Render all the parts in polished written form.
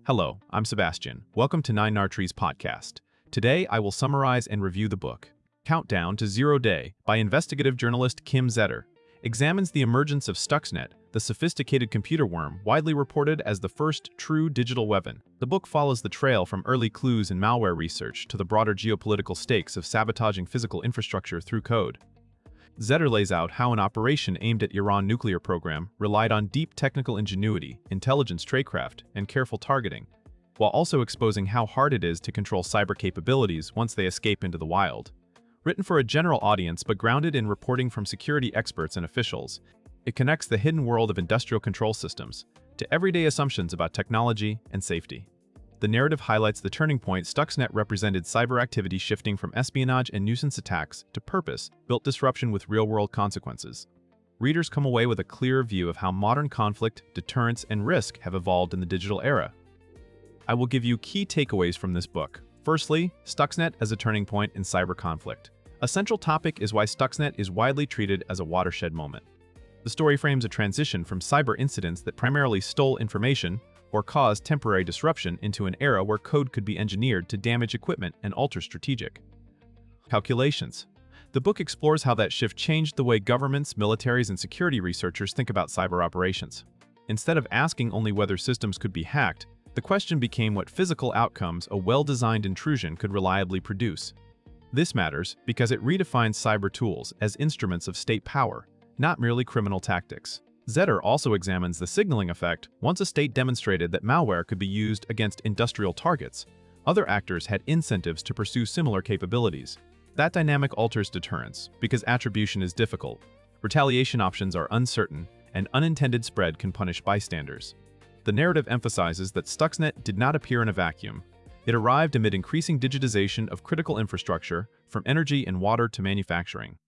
Hello, I'm Sebastian. Welcome to Nine Nartree's podcast. Today, I will summarize and review the book, Countdown to Zero Day by investigative journalist Kim Zetter. Examines the emergence of Stuxnet, the sophisticated computer worm widely reported as the first true digital weapon. The book follows the trail from early clues in malware research to the broader geopolitical stakes of sabotaging physical infrastructure through code. Zetter lays out how an operation aimed at Iran nuclear program relied on deep technical ingenuity, intelligence tradecraft, and careful targeting, while also exposing how hard it is to control cyber capabilities once they escape into the wild. Written for a general audience but grounded in reporting from security experts and officials, it connects the hidden world of industrial control systems to everyday assumptions about technology and safety. The narrative highlights the turning point Stuxnet represented: cyber activity shifting from espionage and nuisance attacks to purpose-built disruption with real-world consequences. Readers come away with a clear view of how modern conflict, deterrence, and risk have evolved in the digital era. I will give you key takeaways from this book. Firstly, Stuxnet as a turning point in cyber conflict. A central topic is why Stuxnet is widely treated as a watershed moment. The story frames a transition from cyber incidents that primarily stole information or caused temporary disruption into an era where code could be engineered to damage equipment and alter strategic calculations. The book explores how that shift changed the way governments, militaries, and security researchers think about cyber operations. Instead of asking only whether systems could be hacked, the question became what physical outcomes a well-designed intrusion could reliably produce. This matters because it redefines cyber tools as instruments of state power, not merely criminal tactics. Zetter also examines the signaling effect. Once a state demonstrated that malware could be used against industrial targets, other actors had incentives to pursue similar capabilities. That dynamic alters deterrence because attribution is difficult, retaliation options are uncertain, and unintended spread can punish bystanders. The narrative emphasizes that Stuxnet did not appear in a vacuum. It arrived amid increasing digitization of critical infrastructure, from energy and water to manufacturing.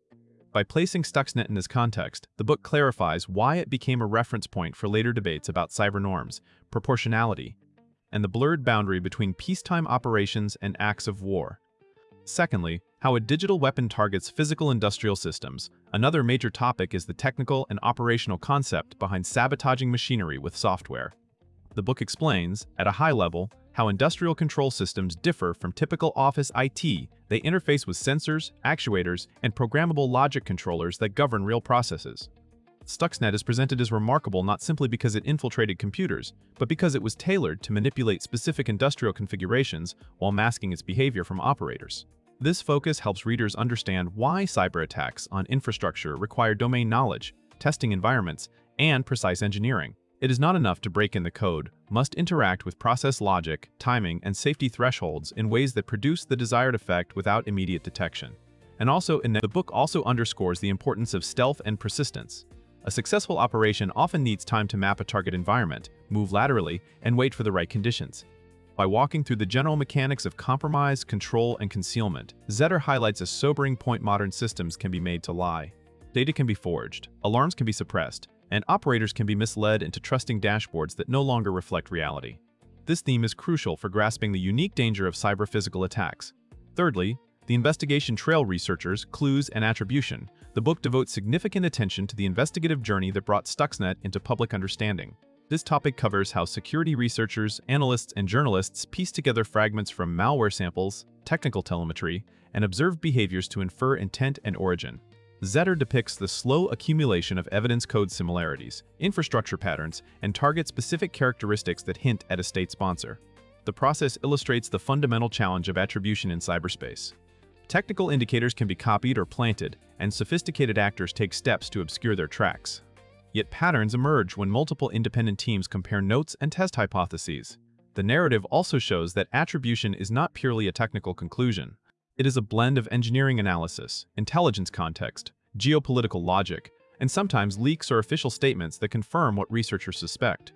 By placing Stuxnet in this context, the book clarifies why it became a reference point for later debates about cyber norms, proportionality, and the blurred boundary between peacetime operations and acts of war. Secondly, how a digital weapon targets physical industrial systems. Another major topic is the technical and operational concept behind sabotaging machinery with software. The book explains, at a high level, how industrial control systems differ from typical office IT. They interface with sensors, actuators, and programmable logic controllers that govern real processes. Stuxnet is presented as remarkable not simply because it infiltrated computers, but because it was tailored to manipulate specific industrial configurations while masking its behavior from operators. This focus helps readers understand why cyber attacks on infrastructure require domain knowledge, testing environments, and precise engineering. It is not enough to break in the code, must interact with process logic, timing, and safety thresholds in ways that produce the desired effect without immediate detection. And also, the book also underscores the importance of stealth and persistence. A successful operation often needs time to map a target environment, move laterally, and wait for the right conditions. By walking through the general mechanics of compromise, control, and concealment, Zetter highlights a sobering point: modern systems can be made to lie. Data can be forged, alarms can be suppressed, and operators can be misled into trusting dashboards that no longer reflect reality. This theme is crucial for grasping the unique danger of cyber-physical attacks. Thirdly, the investigation trail: researchers, clues, and attribution. The book devotes significant attention to the investigative journey that brought Stuxnet into public understanding. This topic covers how security researchers, analysts, and journalists piece together fragments from malware samples, technical telemetry, and observed behaviors to infer intent and origin. Zetter depicts the slow accumulation of evidence: code similarities, infrastructure patterns, and target-specific characteristics that hint at a state sponsor. The process illustrates the fundamental challenge of attribution in cyberspace. Technical indicators can be copied or planted, and sophisticated actors take steps to obscure their tracks. Yet patterns emerge when multiple independent teams compare notes and test hypotheses. The narrative also shows that attribution is not purely a technical conclusion. It is a blend of engineering analysis, intelligence context, geopolitical logic, and sometimes leaks or official statements that confirm what researchers suspect.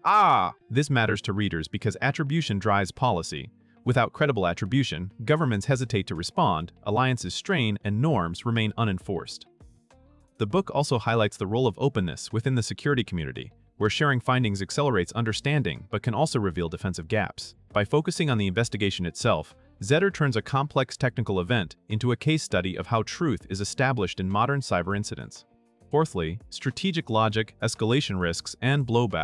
This matters to readers because attribution drives policy. Without credible attribution, governments hesitate to respond, alliances strain, and norms remain unenforced. The book also highlights the role of openness within the security community, where sharing findings accelerates understanding but can also reveal defensive gaps. By focusing on the investigation itself, Zetter turns a complex technical event into a case study of how truth is established in modern cyber incidents. Fourthly, strategic logic, escalation risks, and blowback.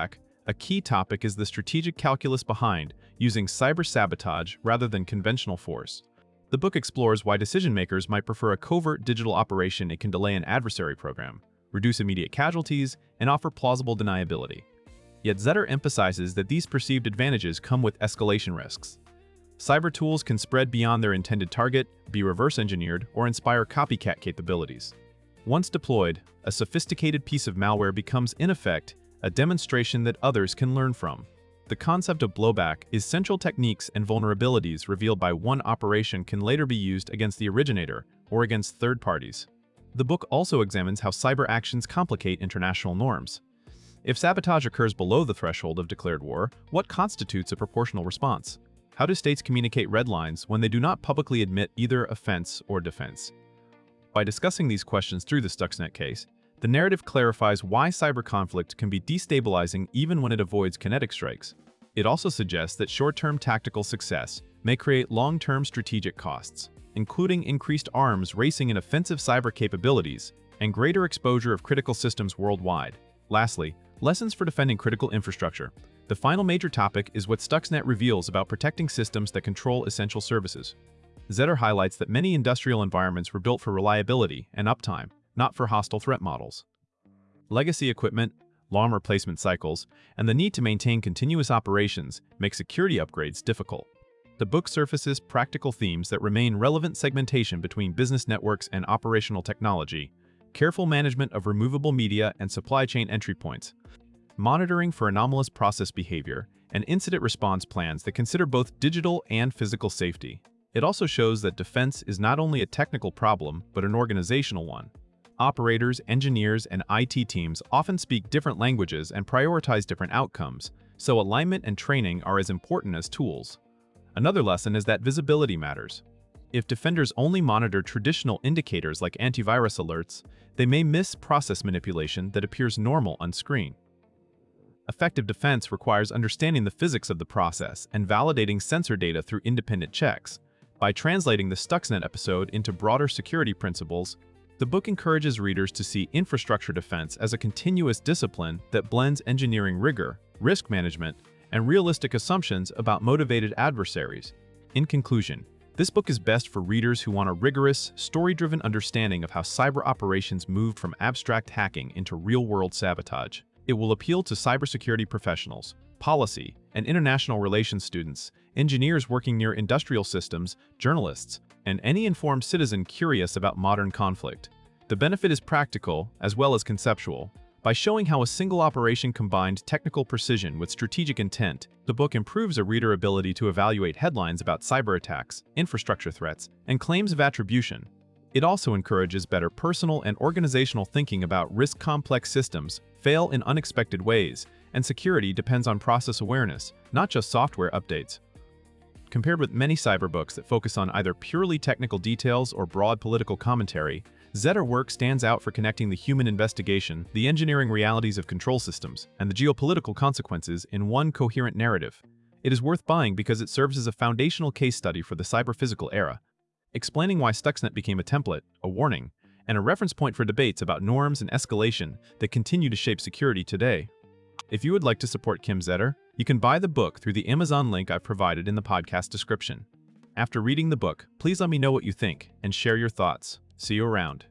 A key topic is the strategic calculus behind using cyber sabotage rather than conventional force. The book explores why decision-makers might prefer a covert digital operation. It can delay an adversary program, reduce immediate casualties, and offer plausible deniability. Yet Zetter emphasizes that these perceived advantages come with escalation risks. Cyber tools can spread beyond their intended target, be reverse-engineered, or inspire copycat capabilities. Once deployed, a sophisticated piece of malware becomes, in effect, a demonstration that others can learn from. The concept of blowback is central. Techniques and vulnerabilities revealed by one operation can later be used against the originator or against third parties. The book also examines how cyber actions complicate international norms. If sabotage occurs below the threshold of declared war, what constitutes a proportional response? How do states communicate red lines when they do not publicly admit either offense or defense? By discussing these questions through the Stuxnet case, the narrative clarifies why cyber conflict can be destabilizing even when it avoids kinetic strikes. It also suggests that short-term tactical success may create long-term strategic costs, including increased arms racing in offensive cyber capabilities and greater exposure of critical systems worldwide. Lastly, lessons for defending critical infrastructure. The final major topic is what Stuxnet reveals about protecting systems that control essential services. Zetter highlights that many industrial environments were built for reliability and uptime, not for hostile threat models. Legacy equipment, long replacement cycles, and the need to maintain continuous operations make security upgrades difficult. The book surfaces practical themes that remain relevant: segmentation between business networks and operational technology, careful management of removable media and supply chain entry points, monitoring for anomalous process behavior, and incident response plans that consider both digital and physical safety. It also shows that defense is not only a technical problem, but an organizational one. Operators, engineers, and IT teams often speak different languages and prioritize different outcomes, so alignment and training are as important as tools. Another lesson is that visibility matters. If defenders only monitor traditional indicators like antivirus alerts, they may miss process manipulation that appears normal on screen. Effective defense requires understanding the physics of the process and validating sensor data through independent checks. By translating the Stuxnet episode into broader security principles, the book encourages readers to see infrastructure defense as a continuous discipline that blends engineering rigor, risk management, and realistic assumptions about motivated adversaries. In conclusion, this book is best for readers who want a rigorous, story-driven understanding of how cyber operations moved from abstract hacking into real-world sabotage. It will appeal to cybersecurity professionals, policy, and international relations students, engineers working near industrial systems, journalists, and any informed citizen curious about modern conflict. The benefit is practical as well as conceptual. By showing how a single operation combined technical precision with strategic intent, the book improves a reader's ability to evaluate headlines about cyber attacks, infrastructure threats, and claims of attribution. It also encourages better personal and organizational thinking about risk. Complex systems fail in unexpected ways, and security depends on process awareness, not just software updates. Compared with many cyber books that focus on either purely technical details or broad political commentary, Zetter work stands out for connecting the human investigation, the engineering realities of control systems, and the geopolitical consequences in one coherent narrative. It is worth buying because it serves as a foundational case study for the cyber-physical era, explaining why Stuxnet became a template, a warning, and a reference point for debates about norms and escalation that continue to shape security today. If you would like to support Kim Zetter, you can buy the book through the Amazon link I've provided in the podcast description. After reading the book, please let me know what you think and share your thoughts. See you around.